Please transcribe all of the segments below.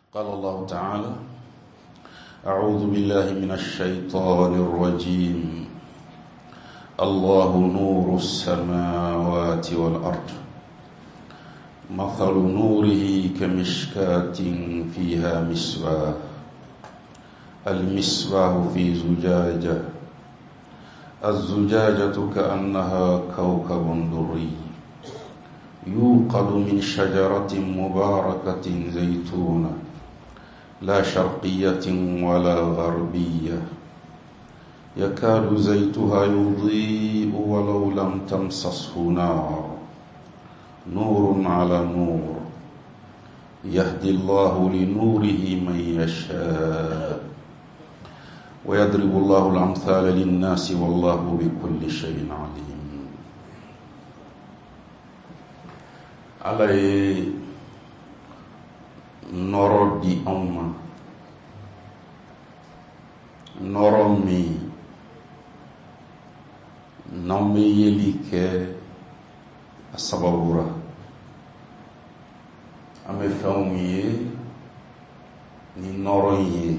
قال الله تعالى: أعوذ بالله من الشيطان الرجيم. الله نور السماوات والأرض مثل نوره كمشكاة فيها مصباح المصباح في زجاجة الزجاجة كأنها كوكب دري يوقد من شجرة مباركة زيتونة لا شرقية ولا غربية يكاد زيتها يضيء ولو لم تمسسه نار نور على نور يهدي الله لنوره من يشاء ويضرب الله الأمثال للناس والله بكل شيء عليم. Ala ye nɔrɔ di anw ma, nɔrɔ min n'anw bɛ yeli kɛ a sababura. An bɛ fɛnw ye ni nɔrɔ in ye.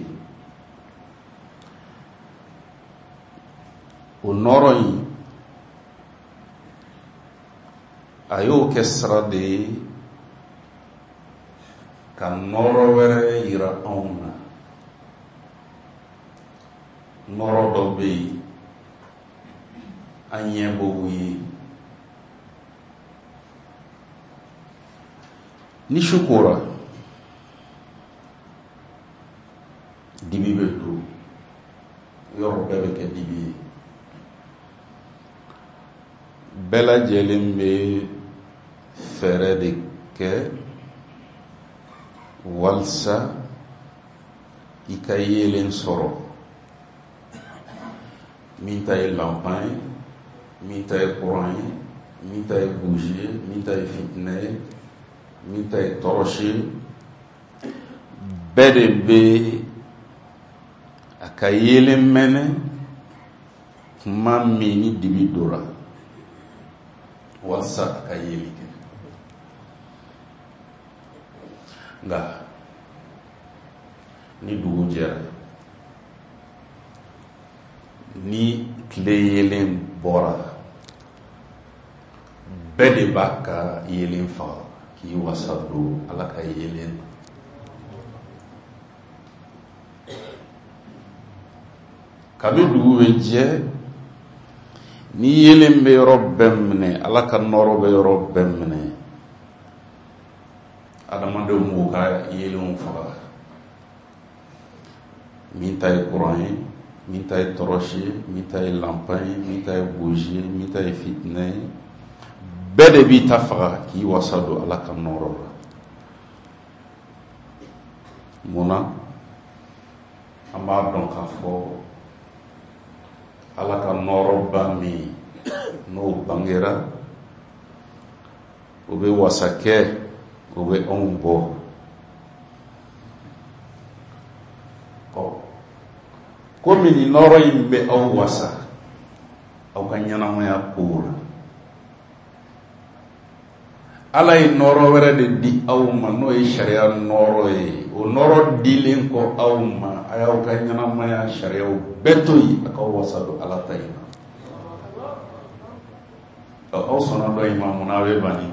O nɔrɔ in a y'o kɛ sira de ye ka nɔrɔ wɛrɛ yira anw na. Nɔrɔ dɔ bɛ yen an ɲɛ b'o ye. Ni su kora dibi bɛ don, yɔrɔ bɛɛ bɛ kɛ dibi ye. Bɛɛ lajɛlen bɛ fɛɛrɛ de kɛ walasa i ka yelen sɔrɔ. Min ta ye lampan ye, min ta ye courant ye, min ta ye bougie ye, min ta ye fitinɛ ye, min ta ye tɔrɔsi ye. Bɛɛ de bɛ a ka yelen mɛnɛ kuma min ni dibi dora walasa a ka yeli kɛ. Nka ni dugu jɛra, ni tile yelen bɔra, bɛɛ de b'a ka yelen faga k'i wasa don Ala ka yelen. Kabi dugu bɛ jɛ, ni yelen bɛ yɔrɔ bɛɛ minɛ, Ala ka nɔrɔ bɛ yɔrɔ bɛɛ minɛ, adamadenw b'u ka yelenw faga. Min ta ye courant ye, min ta ye tɔrɔsi ye, min ta ye lampan ye, min ta ye bougie ye, min ta ye fitinɛ ye, bɛɛ de b'i ta faga k'i wasa don Ala ka nɔrɔ la. Munna an b'a dɔn k'a fɔ Ala ka nɔrɔba min n'o bangera, o bɛ wasa kɛ, o bɛ anw bɔ. Komi ni nɔrɔ in bɛ aw wasa aw ka ɲɛnamaya kow la, Ala ye nɔrɔ wɛrɛ de di aw ma n'o ye sariya nɔrɔ ye. O nɔrɔ dilen kɔ aw ma, a y'aw ka ɲɛnamaya sariyaw bɛɛ to yen, a k'aw wasa don Ala ta in na. Aw sɔnna dɔ in ma, munna a bɛ bani?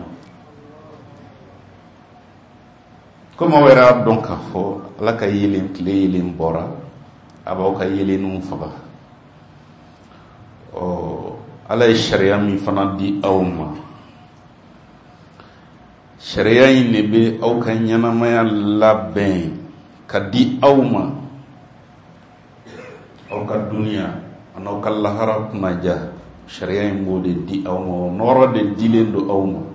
Komi aw yɛrɛ y'a dɔn k'a fɔ Ala ka yelen, tile yelen bɔra, a b'aw ka yelenw faga. Ala ye sariya min fana di aw ma, sariya in de bɛ aw ka ɲɛnamaya labɛn ka di aw ma. Aw ka duniya an'aw ka lahara kunnaja, sariya in b'o de di aw ma. O nɔrɔ de dilen don aw ma.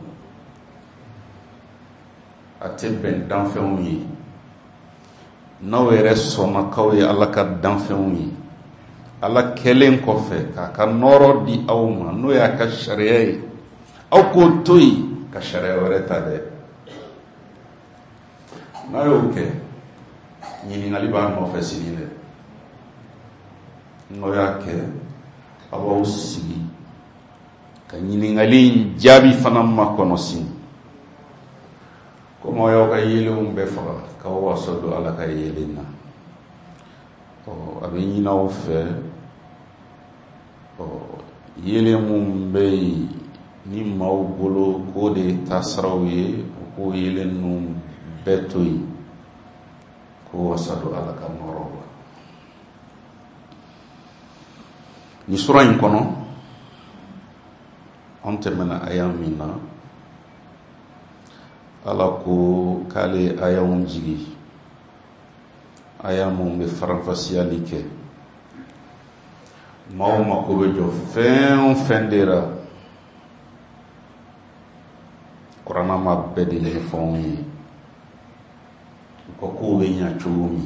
A tɛ bɛn danfɛnw ye. N'aw yɛrɛ sɔnna k'aw ye Ala ka danfɛnw ye, Ala kɛlen kɔfɛ k'a ka nɔrɔ di aw ma n'o y'a ka sariya ye, aw k'o to yen ka sariya wɛrɛ ta dɛ. N'a y'o kɛ, ɲininkali b'a nɔfɛ sini dɛ. N'aw y'a kɛ, aw b'aw sigi ka ɲininkali in jaabi fana makɔnɔ sini. Como yo ka yele be fa ka waso do ala ka yele na o abi na o fe o yele mum be ni maw bolo ko de tasrawiye ko yele num betoy ko waso do ala ka noro ni sura in kono on termina ayamina ala ko kale ayawun jigi ayamun be faranfasiyali ke mawma ko be jo fendera qur'ana ma bedi le fonyi ko be nya chumi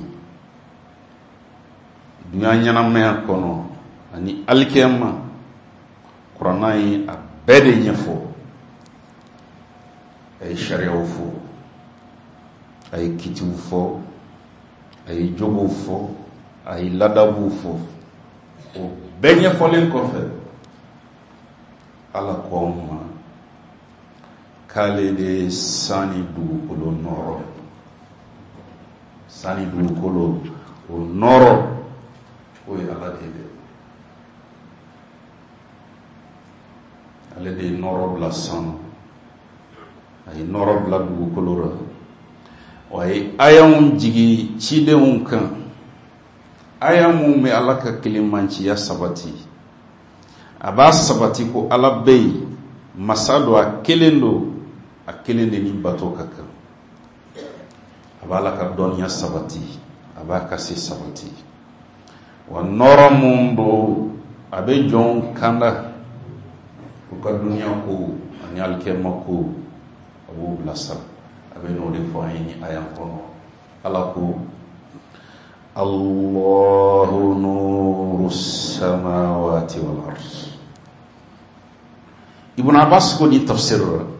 dunya nyana me kono ani alkiyama qur'ana yi a bedi nyefo ay sharia fo ay kitiw fo ay jogo fo ay ladabu fo o benye folen ko fe ala ko ma kale de sani du ko noro sani du ko o noro o ala de ale de noro bla san ay noro bla du kolora way ayam jigi ci de kan ayam me alaka kilimanci ya sabati aba sabati ko ala bey masado a kelendo ni bato kaka aba ka don ya sabati aba ka si sabati wa noro mundo abe jon kanda ko dunya ko anyal ke mako abu blasar abe no de fo ayni ayam kono alako Allahu nurus samawati wal ard. Ibn Abbas ko di tafsir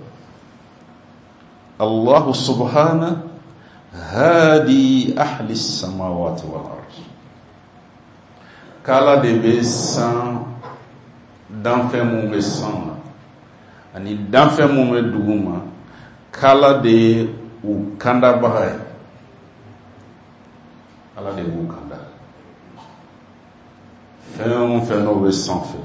Allah subhanahu hadi ahli samawati wal ard. Kala de besan danfɛ mun bɛ san ani danfɛ mun bɛ duguma kala de u kandabaga ye ala de b'u kanda fɛn o fɛn n'o bɛ sanfɛ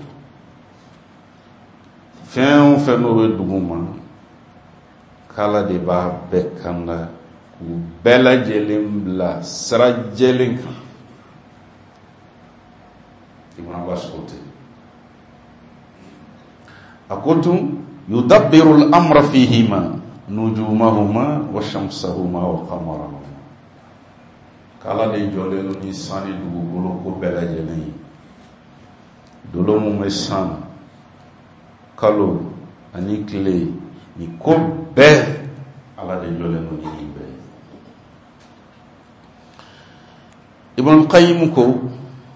fɛn o fɛn n'o bɛ duguma kala de b'a bɛɛ kanda k'u bɛɛ lajɛlen bila sira jɛlen kan Ibn Abbas ko ten akuntum yudabbiru al-amra fihima nujumahuma wa shamsahuma wa qamarahuma kala de jolelu ni sani dugukolo ko bɛɛ lajɛlen ye dolo mun bɛ san kalo ani tile ni ko bɛɛ ala de jolelu ni nin bɛɛ Ibn Qayyim ko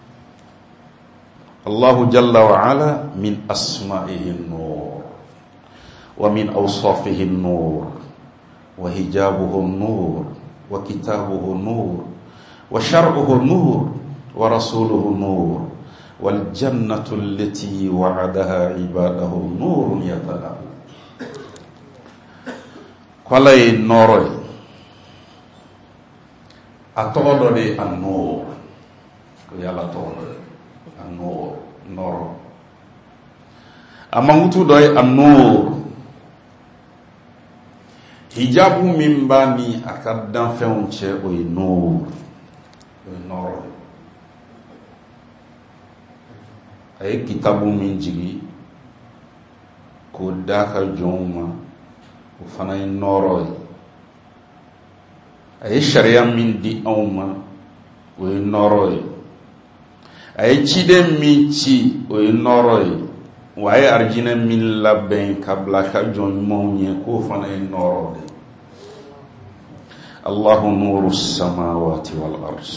الله جل وعلا من أسمائه النور ومن أوصافه النور وحجابه النور وكتابه النور وشرعه النور ورسوله النور والجنة التي وعدها عباده نور يتلأ قال النور أتولد النور يلا تولد النور amangutu doy an-nur hijabu min bani akadan fɛnw cɛ o ye nur a ye kitabu min jigi k'o da ka jɔnw ma o fana ye nɔɔrɔ ye a ye sariya min di anw ma o ye nɔɔrɔ ye a ye ciden min ci o ye nɔɔrɔ ye wa a ye arijinɛ min labɛn ka bila ka jɔn ɲumanw ye k'o fana ye nɔɔrɔ de Allahu nuru samawati wal ard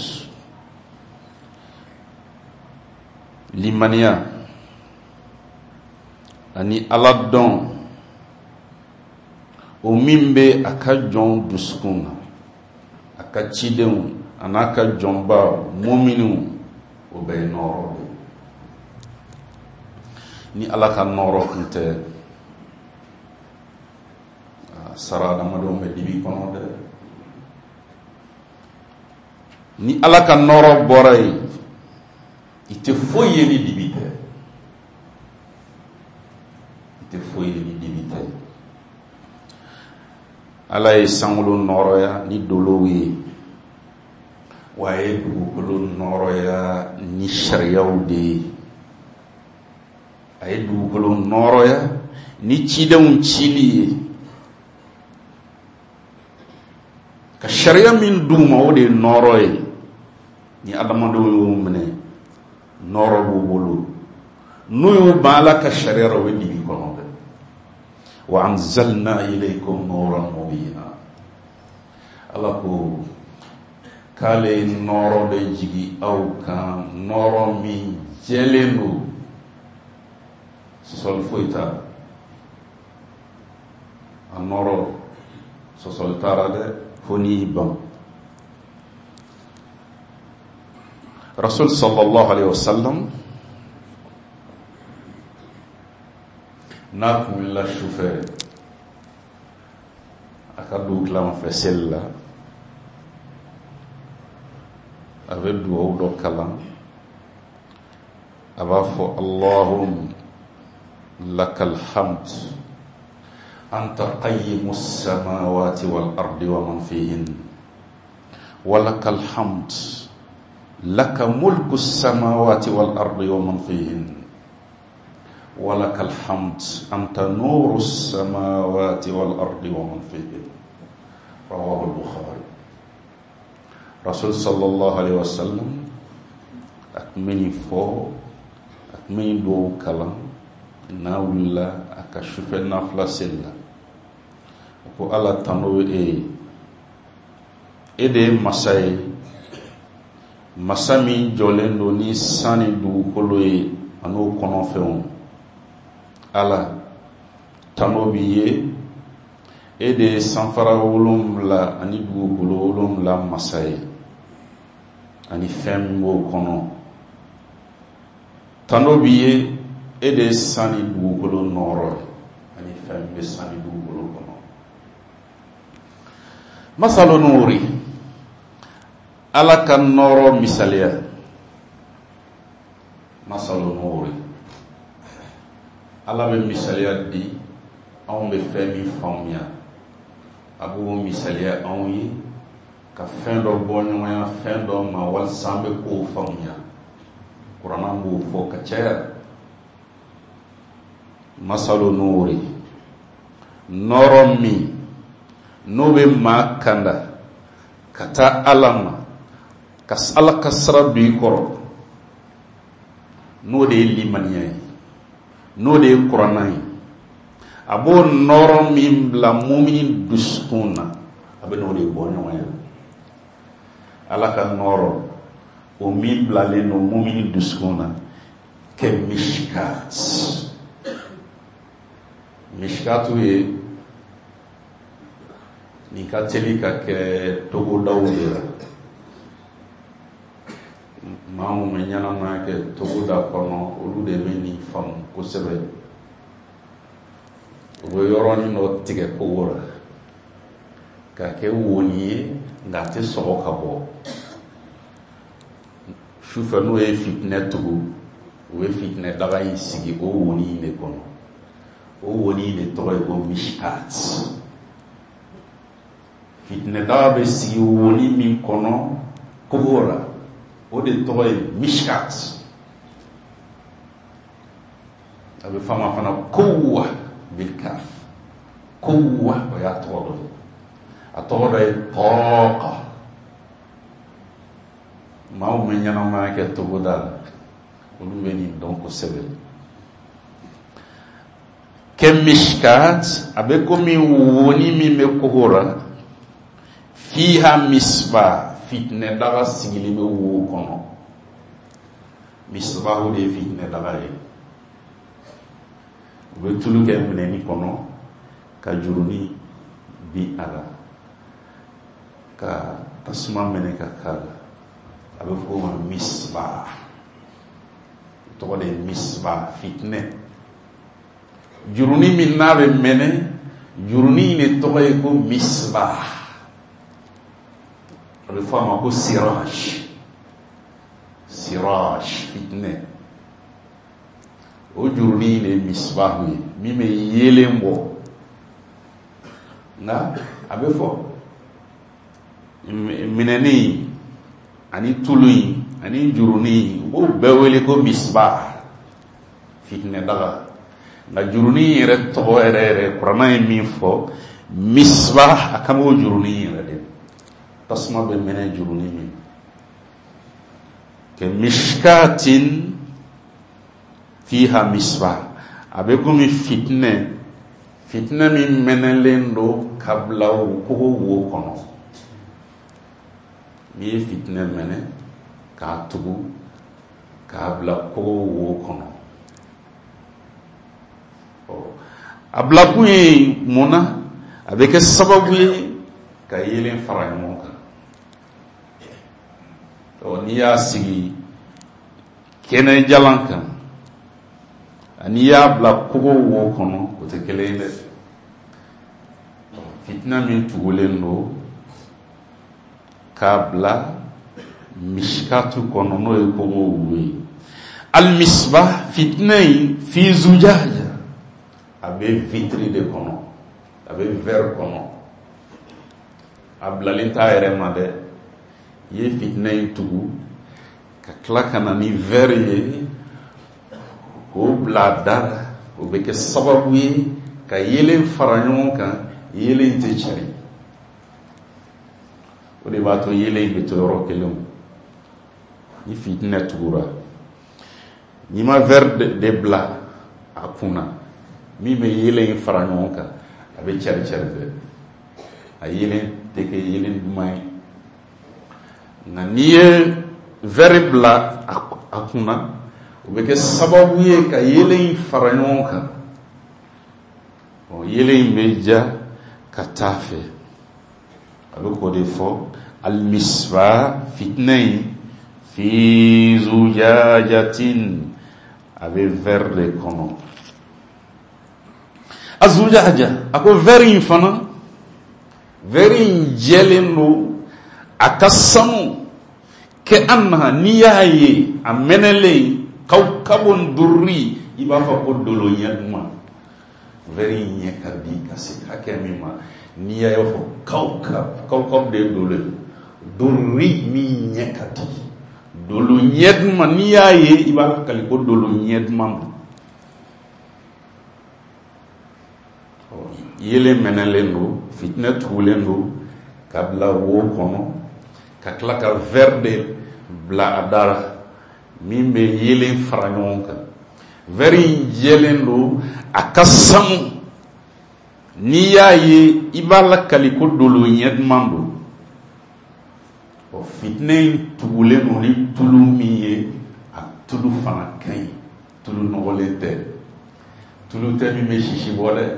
limaniya ani ala dɔn o min bɛ a ka jɔn dusukun na a ka cidenw a n'a ka jɔnba muminiw o bɛ ye nɔɔrɔ de ni ala ka nɔɔrɔ tun tɛ sara adamadenw bɛ dibi kɔnɔ dɛ. Ni Ala ka nɔrɔ bɔra yen, i tɛ foyi ye ni dibi tɛ. I tɛ foyi ye ni dibi tɛ. Ala ye sankolo nɔrɔya ni dolow ye, wa a ye dugukolo nɔrɔya ni sariyaw de ye. A ye dugukolo nɔrɔya ni cidenw cili ye. Ka sariya min d'u ma o de ye nɔrɔ ye. Ni adamadenw y'o minɛ, nɔrɔ b'u bolo. N'u y'u ban Ala ka sariya la, o bɛ dibi kɔnɔ dɛ. Wa anzalna ilaykum nuran mubina. Ala ko k'ale nɔrɔ bɛ jigi aw kan, nɔrɔ min jɛlen don. Sɔsɔli foyi t'a la. A nɔrɔ sɔsɔli t'a la dɛ, fo n'i ban. Rasul sallallahu alaihi wasallam n'a kun wulila sufɛ, a ka dugu tilamanfɛ seli la, a bɛ dugawu dɔ kalan. A b'a fɔ Allahumma lakal hamd anta qayyimus samawati wal ardi wa man fihin wa lakal hamd laka mulkus samawati wal ardi wa man fihin wa lakal hamd anta nurus samawati wal ardi wa man fihin. Rawahu al-Bukhari. Rasul sallallahu alaihi wasallam ak mini fo ak mini do kalam na wula aka shufe nafla sella ko Ala tano e de masay masami jolendo ni sani dugukolo ye ano kono fɛnw. Ala tano bi ye de sanfara 7 ani dugukolo 7 masay ani fɛn min b'o kɔnɔ. Tano bi ye de sani dugukolo nɔrɔ ani fɛn bɛ sani dugukolo kɔnɔ. Masalu nuri, Ala ka nɔrɔ misaliya. Masalu nuri, Ala bɛ misaliya di anw bɛ fɛn min faamuya. A b'o misaliya anw ye ka fɛn dɔ bɔ ɲɔgɔnya fɛn dɔ ma walasa an bɛ k'o faamuya. Kuranɛ b'o fɔ ka caya. Masalu nuri, nɔrɔ min n'o bɛ maa kanda ka taa Ala ma, ka Ala ka sira don i kɔrɔ, n'o de ye limaniya ye, n'o de ye kuranɛ ye. A b'o nɔrɔ min bila mumini dusukun na, a bɛ n'o de bɔ ɲɔgɔn ye. Ala ka nɔrɔ, o min bilalen don mumini dusukun na, kɛ mishkat. Mishkatu ye nin ka teli ka kɛ togodaw de la. Maa mun bɛ ɲɛnamaya kɛ togoda kɔnɔ, olu de bɛ nin faamu kosɛbɛ. U bɛ yɔrɔnin dɔ tigɛ kogo la ka kɛ woni ye nka a tɛ sɔgɔ ka bɔ. Sufɛ n'o ye fitinɛ tugu, u bɛ fitinɛ daga in sigi o woni in de kɔnɔ. O woni de tɔgɔ ye ko mishkat. Fitinɛ daga bɛ sigi woni min kɔnɔ kogo la, o de tɔgɔ ye mishkat. A bɛ f'a ma fana kowa bilkaf. Kowa o y'a tɔgɔ dɔ ye. A tɔgɔ dɔ ye tɔɔka. Maaw bɛ ɲɛnamaya kɛ togoda la, olu bɛ nin dɔn kosɛbɛ. Kɛ mishkat, a bɛ komi woni min bɛ kogo la, fiha misbah, fitinɛ daga sigilen bɛ wo kɔnɔ. Misbah o de ye fitinɛ daga ye. U bɛ tulu kɛ minɛni kɔnɔ ka jurunin bi a la, ka tasuma minɛ ka k'a la. A bɛ fɔ o ma misbah. O tɔgɔ de ye misbah, fitinɛ. Jurunin min n'a bɛ mɛnɛ, jurunin ne tɔgɔ ye ko misbah, a bɛ fɔ a ma ko siraj fitnɛ. O jurunin ne misbah ye min bɛ yelen bɔ, nka a bɛ fɔ minɛnin ani tulu ani jurunin u b'o bɛɛ wele ko misbah, fitnɛ daga. Nka jurunin yɛrɛ tɔgɔ yɛrɛ Kuranɛ ye min fɔ, misbah a kan b'o jurunin yɛrɛ de. Tasuma bɛ mɛnɛ jurunin min kɛ mishkatin fiha misbah, a bɛ komi fitnɛ min mɛnɛlen don ka bila kogo wo kɔnɔ. N'i ye fitnɛ mɛnɛ k'a tugu k'a bila kogo wo kɔnɔ, a bilakun ye mun na? A bɛ kɛ sababu ye ka yelen fara ɲɔgɔn kan. N'i y'a sigi kɛnɛ jalan kan ani y'a bila kogo wo kɔnɔ, o tɛ kelen ye dɛ. Fitina min tugulen don k'a bila mishkatu kɔnɔ, n'o ye kogo wo ye. Al-misbah, fitina in fi zujaja, a bɛ vitri de kɔnɔ, a bɛ verre kɔnɔ. A bilalen t'a yɛrɛ ma dɛ. I ye fitina in tugu ka tila ka na ni verre ye k'o bila da la, o bɛ kɛ sababu ye ka yelen fara ɲɔgɔn kan, yelen tɛ cari. O de b'a to yelen bɛ to yɔrɔ kelen. Ni fitina tugura, n'i ma verre de bila a kunna min bɛ yelen fara ɲɔgɔn kan, a bɛ cari dɛ. A yelen tɛ kɛ yelen duman ye. Nka n'i ye verre bila a kunna, o bɛ kɛ sababu ye ka yelen fara ɲɔgɔn kan. Yelen bɛ ja ka taa fɛ. A bɛ k'o de fɔ al-misbah, fitna in fi zujajatin, a bɛ verre de kɔnɔ. Azujaja, a ko verre in fana, verre in jɛlen don, a ka sanu, kɛ annaha, n'i y'a ye a mɛnɛlen kawkabun durri, i b'a fɔ ko dolo ɲɛ duman. Verre in ɲɛ ka di ka se hakɛ min ma, n'i y'a ye fɔ kawkab de ye dolo ye, durri min ɲɛ ka di, dolo ɲɛ duman, n'i y'a ye i b'a kali ko dolo ɲɛ duman. Yelen mɛnɛlen don, fitinɛ tugulen don ka bila wo kɔnɔ, ka tila ka verre de bila a da la min bɛ yelen fara ɲɔgɔn kan. Verre in jɛlen don, a ka sanu, n'i y'a ye i b'a lakali ko dolo ɲɛ duman don. Fitinɛ in tugulen don ni tulu min ye, a tulu fana ka ɲi, tulu nɔgɔlen tɛ, tulu tɛ min bɛ sisi bɔ dɛ.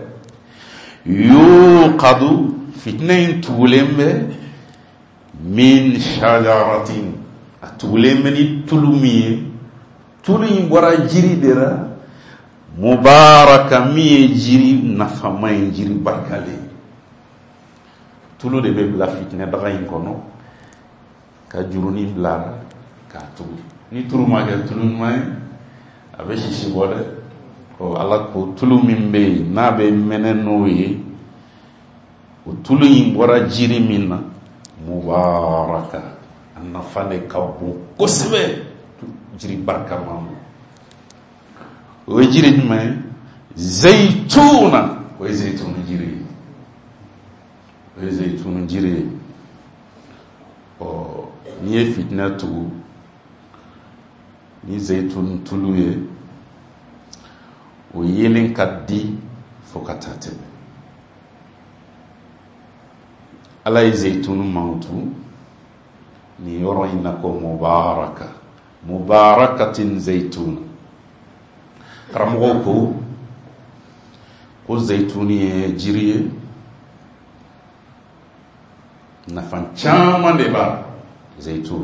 Yuqadu, fitinɛ in tugulen bɛ min shajaratin, a tugulen bɛ ni tulu min ye, tulu in bɔra jiri de la, mubaraka, min ye jiri nafama ye, jiri barikalen. Tulu de bɛ bila fitinɛ daga in kɔnɔ ka jurunin bila la k'a tugu. Ni tulu ma kɛ tulu ɲuman ye, a bɛ sisi bɔ dɛ. Ala ko tulu min bɛ yen n'a bɛ mɛnɛ n'o ye, o tulu in bɔra jiri min na, mubaraka, a nafa de ka bon kosɛbɛ, jiri barikama. O ye jiri jumɛn ye? Zayituna, o ye zayitun jiri ye. O ye zayitun jiri ye. N'i ye fitinɛ tugu ni zayitun tulu ye, o yelen ka di fo ka taa tɛmɛ. Ala ye zayitun mantu ni yɔrɔ in na ko mubaraka, mubarakatin zayitun. Karamɔgɔw ko zayitun ye jiri ye, nafa caman de b'a zayitun.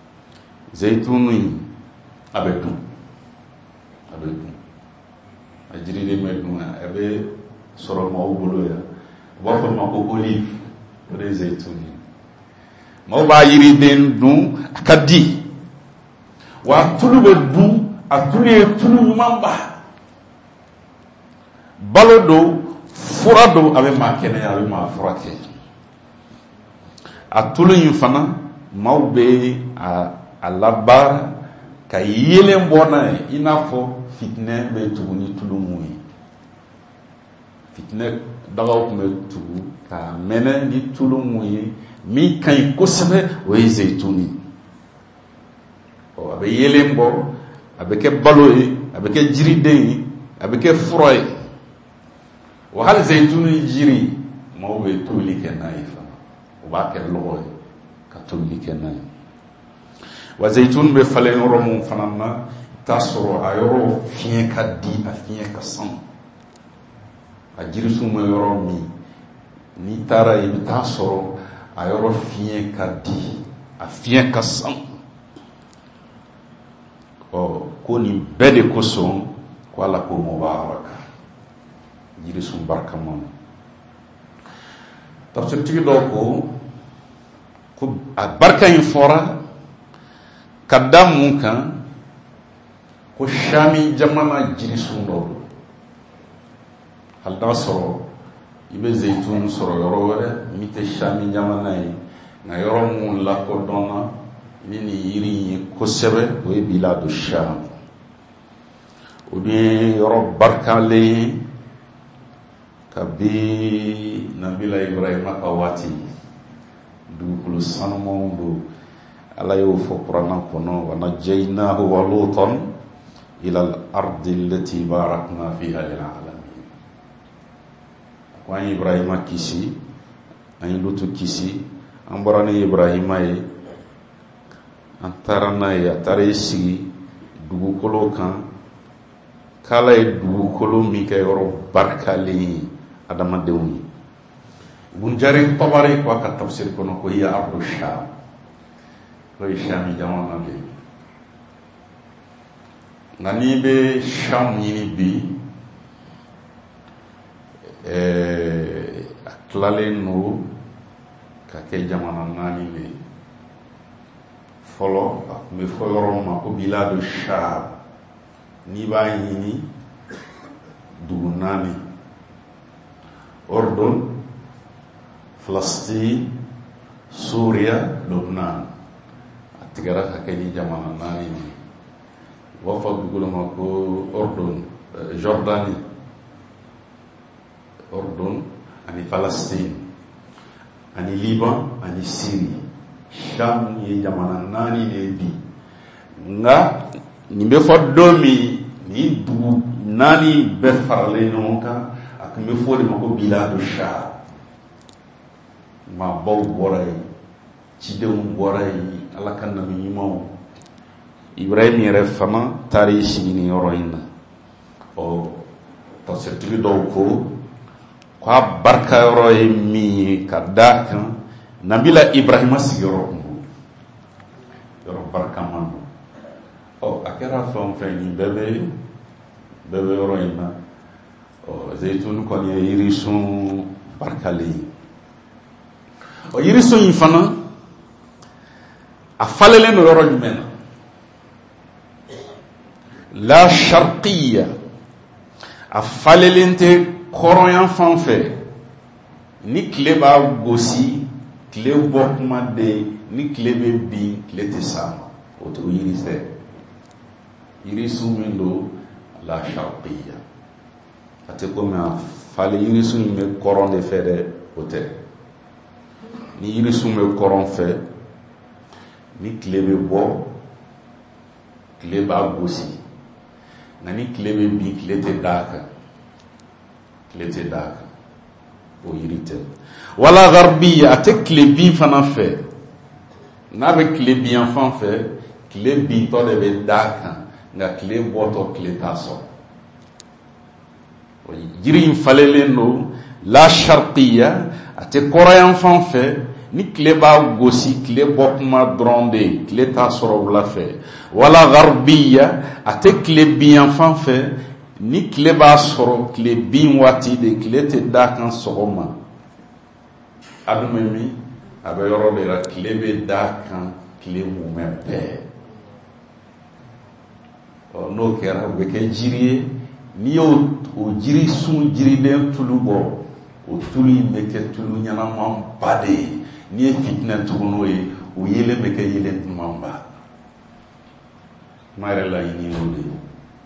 Zayitun a bɛ dun, a bɛ dun. a jiriden bɛ dun a bɛ sɔrɔ maaw bolo yan u b'a fɔ ma ko olive o de ye zeytun ye maaw b'a yiriden dun a ka di wa a tulu bɛ dun a tulu ye tulu ɲumanba balo don fura don a bɛ maa kɛnɛya a bɛ maa furakɛ a tulu in fana maaw bɛ a labaara ka yelen bɔ n'a ye i n'a fɔ fitinɛ bɛ tugu ni tulu mun ye fitinɛ dagaw tun bɛ tugu ka mɛnɛ ni tulu mun ye min ka ɲi kosɛbɛ o ye zeytun ye a bɛ yelen bɔ a bɛ kɛ balo ye a bɛ kɛ jiriden ye a bɛ kɛ fura ye wa hali zeytun jiri maaw bɛ tobili kɛ n'a ye fana o b'a kɛ lɔgɔ ye ka tobili kɛ n'a ye wa zeytun bɛ falen yɔrɔ mun fana na i t'a sɔrɔ a yɔrɔ fiɲɛ ka di a fiɲɛ ka sanu a jirisun bɛ yɔrɔ min n'i taara i bɛ t'a sɔrɔ a yɔrɔ fiɲɛ ka di a fiɲɛ ka sanu ko nin bɛɛ de kosɔn ko Ala ko mubaraka jirisun barikama tafsirtigi dɔw ko a barika in fɔra ka da mun kan ko Shami jamana jirisun dɔw don hali n'a sɔrɔ i bɛ zeytun sɔrɔ yɔrɔ wɛrɛ min tɛ Shami jamana ye nka yɔrɔ mun lakodɔnna ni nin yiri ye kosɛbɛ o ye biladu Sham o ye yɔrɔ barikalen ye kabi Nabila Ibrahima ka waati dugukolo sanumanw don Ala y'o fɔ Kurana kɔnɔ wa najjaynahu wa Lutan ila al-ardi allati barakna fiha lil alamin ko an Ibrahima kisi an Lutu kisi an bɔra ni Ibrahima ye an taara n'a ye a taara sigi dugukolo kan k'Ala ye dugukolo min kɛ yɔrɔ barikalen ye adamadenw ye Ibn Jarir Tabari ko a ka tafsir kɔnɔ ko hiya ardu Sham ko ye Shami jamana de ye nka n'i bɛ Sham ɲini bi a tilalen don ka kɛ jamana 4 de ye fɔlɔ a tun bɛ fɔ yɔrɔ ma ko biladu Sham n'i b'a ɲini dugu 4 Ordon Falastin Suria Lebanon a tigɛra ka kɛ ni jamana 4 ye u b'a fɔ dugukolo ma ko Ordon Jordani Ordon ani Falastin ani Liban ani Syrie Sham ye jamana 4 de bi nka nin bɛ fɔ don min ni dugu 4 bɛɛ faralen ɲɔgɔn kan a tun bɛ fɔ de ma ko biladu Sham maabaw bɔra yen cidenw bɔra yen Ala ka nabi ɲumanw Ibrahim yɛrɛ fana taara i sigi nin yɔrɔ in na tafsirtigi dɔw ko a barika yɔrɔ ye min ye ka da kan Nabila Ibrahima sigiyɔrɔ kun don yɔrɔ barikaman don a kɛra fɛn o fɛn nin bɛɛ bɛ yɔrɔ in na zeytun kɔni ye yirisun barikalen ye yirisun in fana a falelen don yɔrɔ jumɛn na la sharqiya a falelen tɛ kɔrɔnyan fan fɛ ni tile b'a gosi tile bɔ kuma de ni tile bɛ bin tile tɛ s'a ma o t'o yiri fɛ yirisun min don la sharqiya a tɛ komi a falen yirisun in bɛ kɔrɔn de fɛ dɛ o tɛ ni yirisun bɛ kɔrɔn fɛ ni tile bɛ bɔ tile b'a gosi nka ni tile bɛ bin tile tɛ d'a kan tile tɛ d'a kan o yiri tɛ wala garbiya a tɛ tile bin fana fɛ n'a bɛ tile bin yan fan fɛ tile bintɔ de bɛ d'a kan nka tile bɔtɔ tile t'a sɔrɔ jiri in falelen don la sharqiya a tɛ kɔrɔyan fan fɛ ni tile b'a gosi tile bɔ kuma dɔrɔn de tile t'a sɔrɔ wula fɛ wala garbiya a tɛ tile bin yan fan fɛ ni tile b'a sɔrɔ tile bin waati de tile tɛ da kan sɔgɔma a dun bɛ min a bɛ yɔrɔ de la tile bɛ da kan tile mumɛ bɛɛ n'o kɛra o bɛ kɛ jiri ye n'i y'o jiri sun jiriden tulu bɔ o tulu in bɛ kɛ tulu ɲɛnamanba de ye n'i ye fitinɛ tugu n'o ye o yelen bɛ kɛ yelen dumanba kuma yɛrɛ laɲini y'o de ye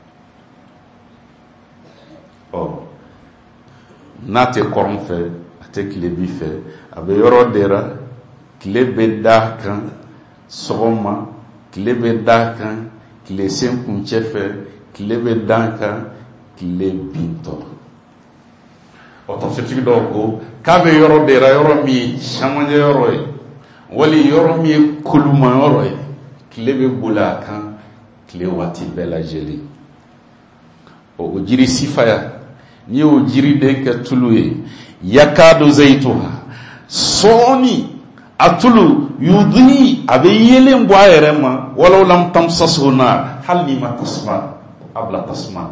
n'a tɛ kɔrɔn fɛ a tɛ tilebi fɛ a bɛ yɔrɔ de la tile bɛ da kan sɔgɔma tile bɛ da kan tile sen kuncɛ fɛ tile bɛ da kan tile bintɔ tafsirtigi dɔw ko k'a bɛ yɔrɔ de la yɔrɔ min ye camancɛ yɔrɔ ye wali yɔrɔ min ye koluma yɔrɔ ye tile bɛ boli a kan tile waati bɛɛ lajɛlen o jiri sifaya n'i y'o jiriden kɛ tulu ye yakadu zaytuha sɔɔni a tulu yudhi a bɛ yelen bɔ a yɛrɛ ma walaw lam tamsashu nar hali n'i ma tasuma a bila tasuma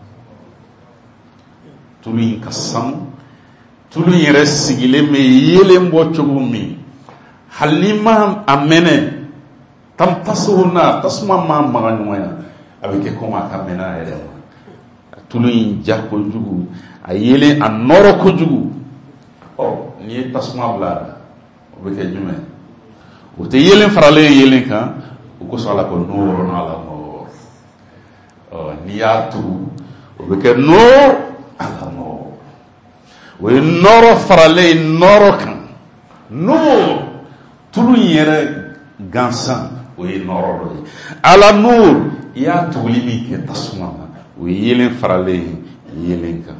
tulu in ka sanu tulu in yɛrɛ sigilen bɛ yelen bɔ cogo min hali n'i ma a mɛnɛ tamsashu nar tasuma ma maga ɲɔgɔn ya a bɛ kɛ komi a ka mɛnɛ a yɛrɛ ma tulu in ja kojugu a yelen a nɔrɔ kojugu n'i ye tasuma bila a la o bɛ kɛ jumɛn o tɛ yelen faralen yelen kan o kosɔn ala ko nɔrɔ n'ala nɔrɔ n'i y'a turu o bɛ kɛ nɔrɔ ala nɔrɔ o ye nɔrɔ faralen nɔrɔ kan nɔrɔ tulu in yɛrɛ gansan o ye nɔrɔ dɔ ye ala nɔrɔ i y'a tuguli min kɛ tasuma na o ye yelen faralen yelen kan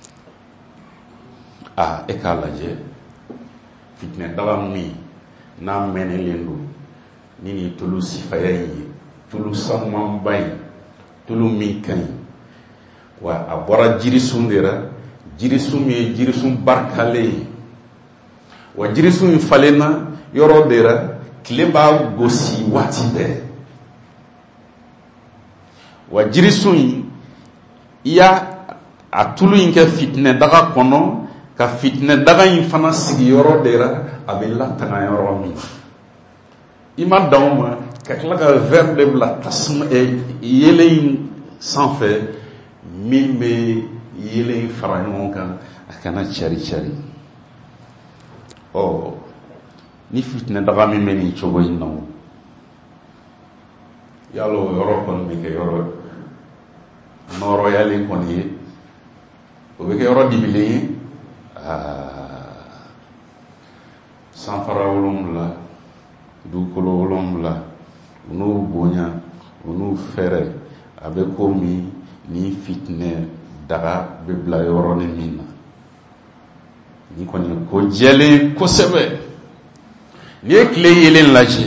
e k'a lajɛ fitinɛ daga min n'a mɛnɛlen don ni nin tulu sifaya in ye tulu sanumanba in tulu min ka ɲi wa a bɔra jirisun de la jirisun min ye jirisun barikalen ye wa jirisun in falenna yɔrɔ de la tile b'a gosi waati bɛɛ wa jirisun in i y'a a tulu in kɛ fitinɛ daga kɔnɔ ka fitinɛ daga in fana sigi yɔrɔ de la a bɛ latanga yɔrɔ min i ma dan o ma ka tila ka verre de bila tasuma yelen in sanfɛ min bɛ yelen fara ɲɔgɔn kan a kana cari cari ni fitinɛ daga min bɛ nin cogo in na yala o yɔrɔ kɔni bɛ kɛ yɔrɔ nɔrɔyalen kɔni ye o bɛ kɛ yɔrɔ dibilen ye sanfara 7 dugukolo 7 u n'u bonya u n'u fɛrɛ a bɛ komi ni fitinɛ daga bɛ bila yɔrɔnin min na ni kɔni ye ko jɛlen kosɛbɛ n'i ye tile yelen lajɛ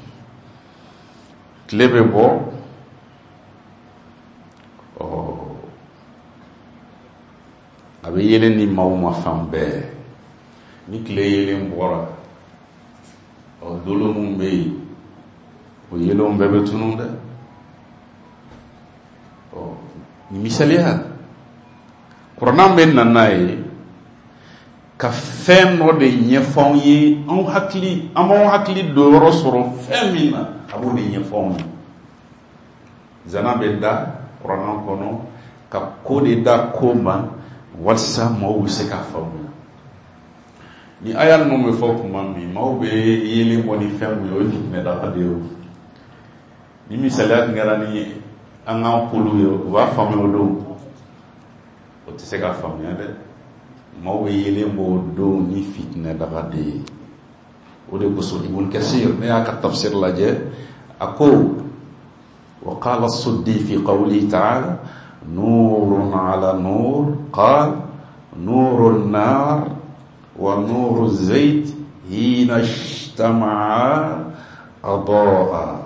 tile bɛ bɔ a bɛ yelen ni maaw ma fan bɛɛ ni tile yelen bɔra dolo mun bɛ yen o yelenw bɛɛ bɛ tunun dɛ ni misaliya kuranɛ bɛ na n'a ye ka fɛn dɔ de ɲɛfɔ anw ye an b'anw hakili don yɔrɔ sɔrɔ fɛn min na a b'o de ɲɛfɔ anw ye zana bɛ da kuranɛ kɔnɔ ka ko de da ko ma walisa maaw bɛ se k'a faamuya ni aya ninnu bɛ fɔ tuma min maaw bɛ yelen bɔ ni fɛn min ye o ye fitinɛ daga de ye ni misaliya tun kɛra ni an k'an polu ye u b'a faamuya o don o tɛ se k'a faamuya dɛ maaw bɛ yelen bɔ o don ni fitinɛ daga de ye o de kosɔn Ibn Kathir ne y'a ka tafsir lajɛ a ko wa qala as-Suddi fi qawlihi ta'ala نور على نور قال نور النار ونور الزيت حين اجتمعا أضاء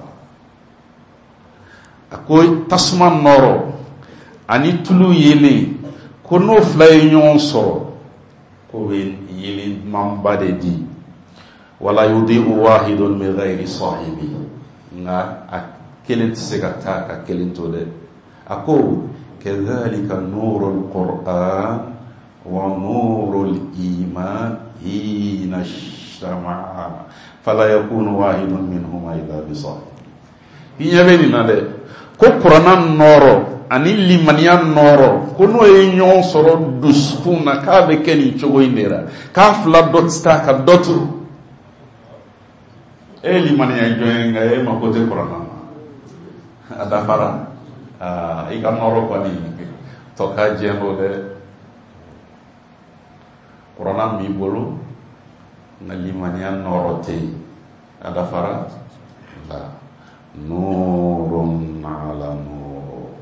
أقول تسمى النور أني تلو يلي كنو فلاي ينصر كوين يلي من بددي ولا يضيء واحد من غير صاحبه نا أكلت سكتا أكلت تولد أقول كذلك نور القرآن ونور الإيمان حين اجتمعا فلا يكون واحد منهما إلا بصاحب. Inyabeni na de ko Qur'an noro ani limaniya noro ko no e nyon soro duskuna ka be keni chogo indera ka fla dot sta ka dotu e limaniya joenga e ma ko te Qur'an ada fara ika noro ko ni to ka jendo de Qur'an mi bolo na limaniya noro te ada fara la nurun ala nur.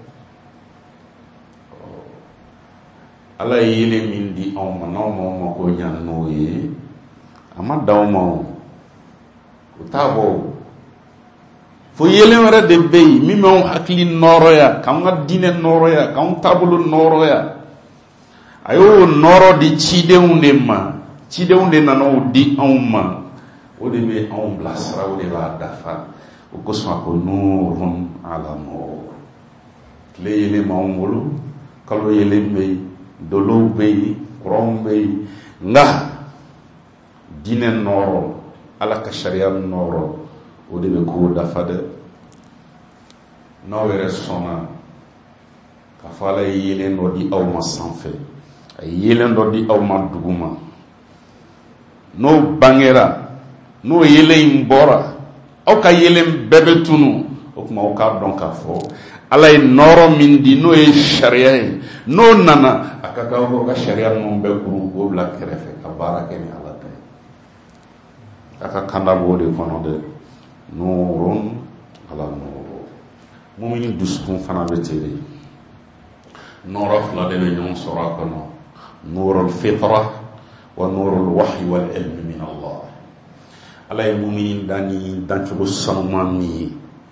Ala yele min di awma nawma ko nyan noye ama dawma utabo fo yele wara de bey mi mo hakli noro ya kam nga dine noro ya kam tabulu noro ya ayo noro di cideunde nano di awma o de be awm blasra o de ba dafa ko so ko nurun ala nur. Le yele mawmulu kalo yele be dolo be krom be nga dine noro ala ka sharia noro o de be ko dafa de no were sona ka fala yele no di awma sanfe yele no di awma duguma no bangera no yele imbora o ka yelen bebe tunu o kuma o ka don ka fo ala e noro min di no e sharia no nana aka ka ko ka sharia no be kuru go bla kerefe ka barake ni ala tay aka kanda bode kono de nurun ala nur mu'minin duskun fana beteri noro fla de nyon sora kono nurul fitra wa nurul wahyi wal ilm min Allah. Ala ye muminin dani dancogo sanuman ni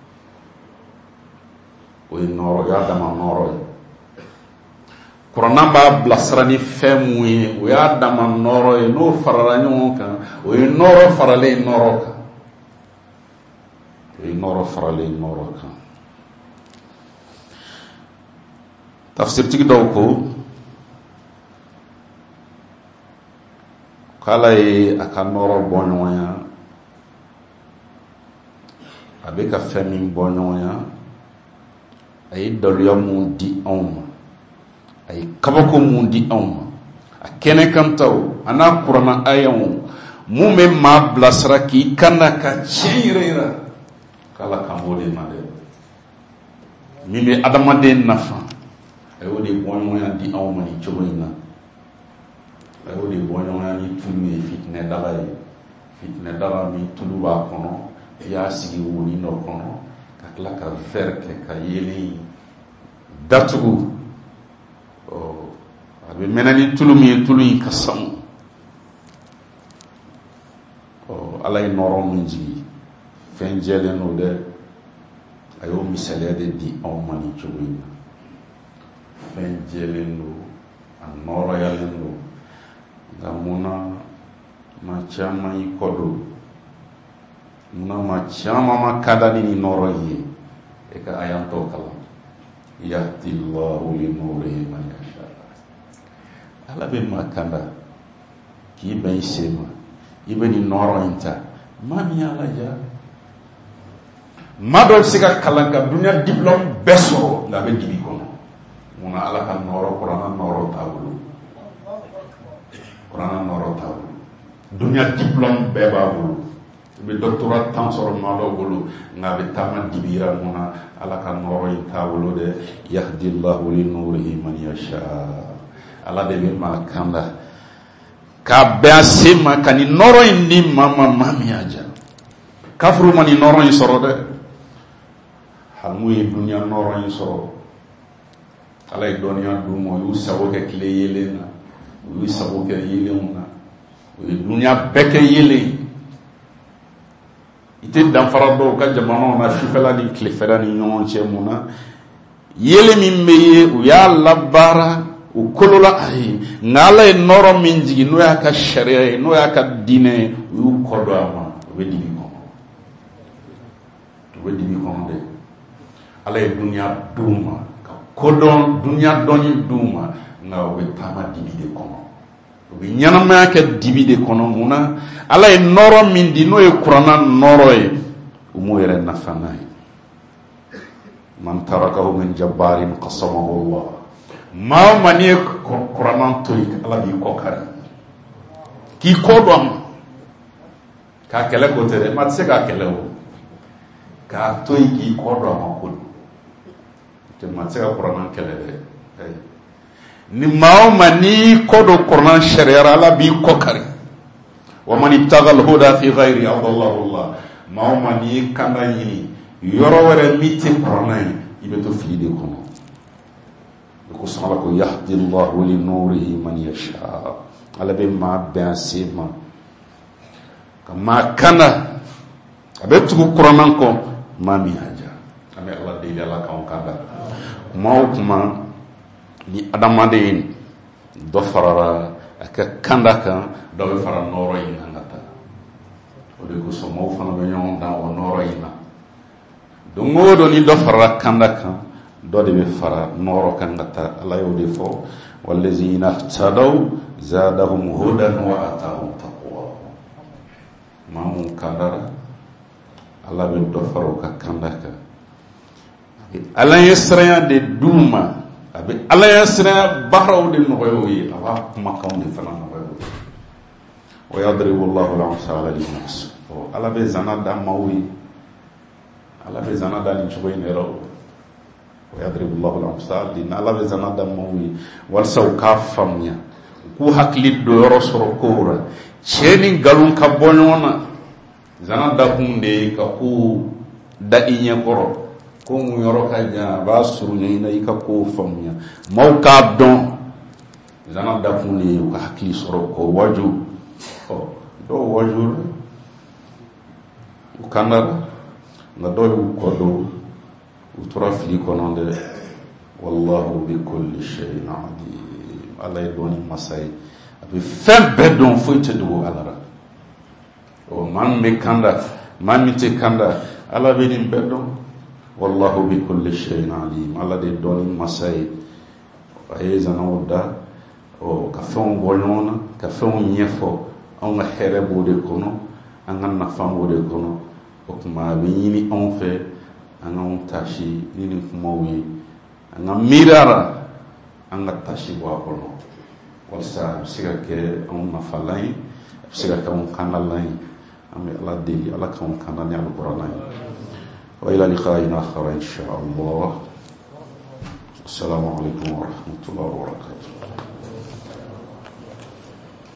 o ye nɔrɔ y'a dama nɔrɔ ye kuranna b'a bilasira ni fɛn mun ye o y'a dama nɔrɔ ye n'o farala ɲɔgɔn kan o ye nɔrɔ faralen nɔrɔ kan o ye nɔrɔ faralen nɔrɔ kan tafsirtigi dɔw ko k'ala ye a ka nɔrɔ bɔ ɲɔgɔnya a bɛ ka fɛn min bɔ ɲɔgɔnya a ye daluya mun di anw ma a ye kabako mun di anw ma a kɛnɛ kantaw a n'a kuranna ayaw mun bɛ maa bilasira k'i kanna ka tiɲɛ yɛrɛ yira k'ala kan b'o de ma dɛ min bɛ adamaden nafa a y'o de bɔ ɲɔgɔnya di anw ma nin cogo in na a y'o de bɔ ɲɔgɔnya ni tulu ye fitinɛ dala min tulu b'a kɔnɔ i y'a sigi woni dɔ kɔnɔ ka tila ka verre kɛ ka yelen datugu a bɛ mɛnɛ ni tulu min ye tulu in ka sanu ala ye nɔrɔ min jigi fɛn jɛlen do dɛ a y'o misaliya de di anw ma nin cogo in na fɛn jɛlen do a nɔrɔyalen do nka munna maa caman y'i kɔ don munna maa caman ma kada ni nin nɔrɔ ye e ka ayan tɔ kalan yahdi Allahu li nurihi man yasha. Ala bɛ maa kanda k'i bɛn i se ma i bɛ nin nɔrɔ in ta maa min y'a laja maa dɔ bɛ se ka kalan ka dunuya diplôme bɛɛ sɔrɔ nka a bɛ dibi kɔnɔ munna ala ka nɔrɔ kuranna nɔrɔ t'a bolo kuranna nɔrɔ t'a bolo dunuya diplôme bɛɛ b'a bolo i bɛ doctorat tan sɔrɔ maa dɔ bolo nka a bɛ taama dibira munna ala ka nɔrɔ in t'a bolo dɛ yahdi Allahu li nurihi man yasha. Ala de bɛ maa kanda k'a bɛn a se ma ka nin nɔrɔ in di maa min y'a ja kafuru ma nin nɔrɔ in sɔrɔ dɛ hali n'u ye dunuya nɔrɔ in sɔrɔ ala ye dɔnniya d'u ma u y'u sago kɛ tile yelen na u y'u sago kɛ yelenw na u ye dunuya bɛɛ kɛ yelen i tɛ danfara dɔw ka jamanaw na sufɛla ni tilefɛla ni ɲɔgɔn cɛ mun na yelen min bɛ ye u y'a labaara u kolola a ye nka ala ye nɔrɔ min jigi n'o y'a ka sariya ye n'o y'a ka diinɛ ye u y'u kɔ don a ma u bɛ dibi kɔnɔ dɛ ala ye dunuya d'u ma ka kodon dunya doni duma nga o be tama dibi de kono o be nyanama ka dibi de kono muna ala e noro min di no e qur'ana noro e umu yere nafana man tarakahu min jabbarin qasamahu Allah ma mani qur'ana to ala bi ko kare ki kodon ka kele ko tere mat se ka kele o ka to ki kodon ma ko te mat se ka qur'ana kele de ni ma mani kodo qur'an sharia ala bi ko kare wa man ibtaga al huda fi ghairi adallahu Allah ma mani kanda yini yoro wara miti qur'an ibe to fi de kono ko sala ko yahdi Allah li nurihi man yasha ala be ma ben sima kama kana abe tu qur'an ko ma mi haja ame Allah de ala ka on kada kuma ni adamade do farara aka kanda kan do be fara noro ina ngata o de ko so mo fana be nyon da o noro ina do ngodo ni do farara kanda kan do de be fara noro kan ngata Allah yo de fo wallazina tadaw zadahum hudan wa atahum taqwa mamu kandara Allah be do faro ka kanda kan Allah yesra de duma abi ala yasra bahraw de noyo yi aba kuma kaw de fana noyo wa yadribu Allahu al-amsala lin-nas o ala be zanada mawi ala be zanada ni choy nero wa yadribu Allahu al-amsala lin ala be zanada mawi wal saw kafamnya ku hakli do rosoro kora cheni galun ka bonona zanada hunde ka ku dadinya koro ko mu yoro ka ja ba suru ni na ika ko famnya mau ka don zana da funi ka hakki soro ko waju o do waju ukanda na do ko do utura fi ko nonde wallahu bi kulli shay'in alim alay doni masay abi fembe don foite do alara o man me kanda man mi te kanda ala be din bedon wallahu bi kulli shay'in alim alla de doni masay ayeza no da o ka fon bolona ka fon nyefo on here bode kono an na fam bode kono o kuma be yini on fe an on tashi ni kuma wi an mirara an tashi wa kono wasa siga ke on na falai siga ka on kanalai am alla de alla ka on kanani al-qur'an وإلى لقاء آخر إن شاء الله. السلام عليكم ورحمة الله وبركاته.